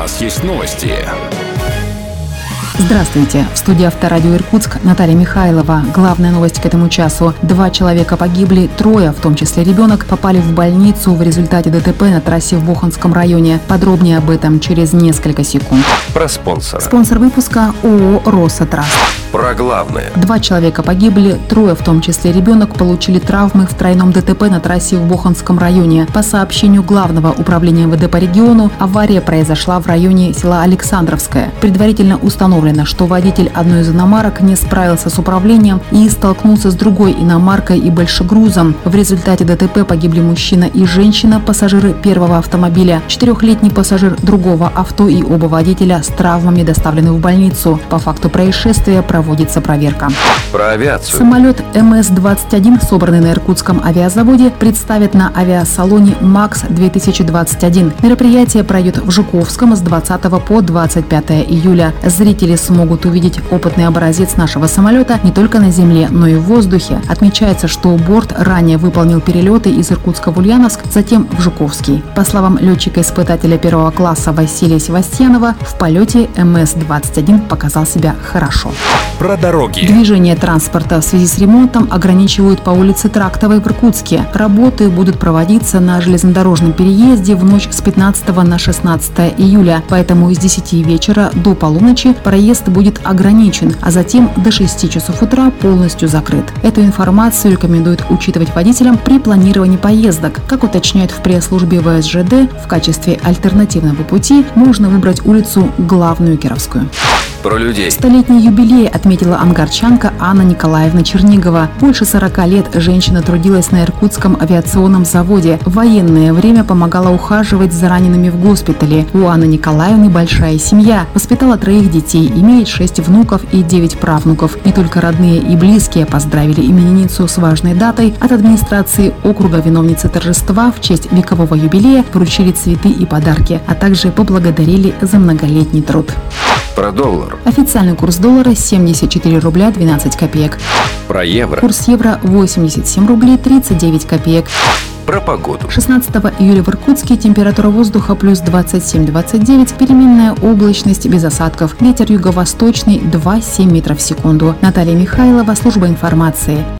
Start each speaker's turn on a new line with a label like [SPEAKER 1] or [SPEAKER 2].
[SPEAKER 1] нас есть новости.
[SPEAKER 2] Здравствуйте. В студии Авторадио Иркутск Наталья Михайлова. Главная новость к этому часу. 2 человека погибли, 3, в том числе ребенок, попали в больницу в результате ДТП на трассе в Боханском районе. Подробнее об этом через несколько секунд.
[SPEAKER 1] Про спонсора.
[SPEAKER 2] Спонсор выпуска ООО «Росатраст».
[SPEAKER 1] Про главное.
[SPEAKER 2] 2 человека погибли, 3, в том числе ребенок, получили травмы в тройном ДТП на трассе в Боханском районе. По сообщению Главного управления МВД по региону, авария произошла в районе села Александровское. Предварительно установлено, что водитель одной из иномарок не справился с управлением и столкнулся с другой иномаркой и большегрузом. В результате ДТП погибли мужчина и женщина, пассажиры первого автомобиля, 4-летний пассажир другого авто и оба водителя с травмами доставлены в больницу. По факту происшествия проводится проверка.
[SPEAKER 1] Про авиацию.
[SPEAKER 2] Самолет МС-21, собранный на Иркутском авиазаводе, представят на авиасалоне МАКС-2021. Мероприятие пройдет в Жуковском с 20 по 25 июля. Зрители смогут увидеть опытный образец нашего самолета не только на земле, но и в воздухе. Отмечается, что борт ранее выполнил перелеты из Иркутска в Ульяновск, затем в Жуковский. По словам летчика-испытателя первого класса Василия Севастьянова, в полете МС-21 показал себя хорошо.
[SPEAKER 1] Про дороги.
[SPEAKER 2] Движение транспорта в связи с ремонтом ограничивают по улице Трактовой в Иркутске. Работы будут проводиться на железнодорожном переезде в ночь с 15 на 16 июля, поэтому с 10 вечера до полуночи проезд будет ограничен, а затем до 6 часов утра полностью закрыт. Эту информацию рекомендуют учитывать водителям при планировании поездок. Как уточняют в пресс-службе ВСЖД, в качестве альтернативного пути можно выбрать улицу Главную Кировскую.
[SPEAKER 1] Про людей.
[SPEAKER 2] 100-летний юбилей отметила ангарчанка Анна Николаевна Чернигова. Больше 40 лет женщина трудилась на Иркутском авиационном заводе. В военное время помогала ухаживать за ранеными в госпитале. У Анны Николаевны большая семья. Воспитала 3 детей, имеет 6 внуков и 9 правнуков. Не только родные и близкие поздравили именинницу с важной датой. От администрации округа виновницы торжества в честь векового юбилея вручили цветы и подарки, а также поблагодарили за многолетний труд.
[SPEAKER 1] Про доллар.
[SPEAKER 2] Официальный курс доллара 74 рубля 12 копеек.
[SPEAKER 1] Про евро.
[SPEAKER 2] Курс евро 87 рублей 39 копеек.
[SPEAKER 1] Про погоду.
[SPEAKER 2] 16 июля в Иркутске температура воздуха плюс 27-29, переменная облачность без осадков, ветер юго-восточный 2,7 метров в секунду. Наталья Михайлова, служба информации.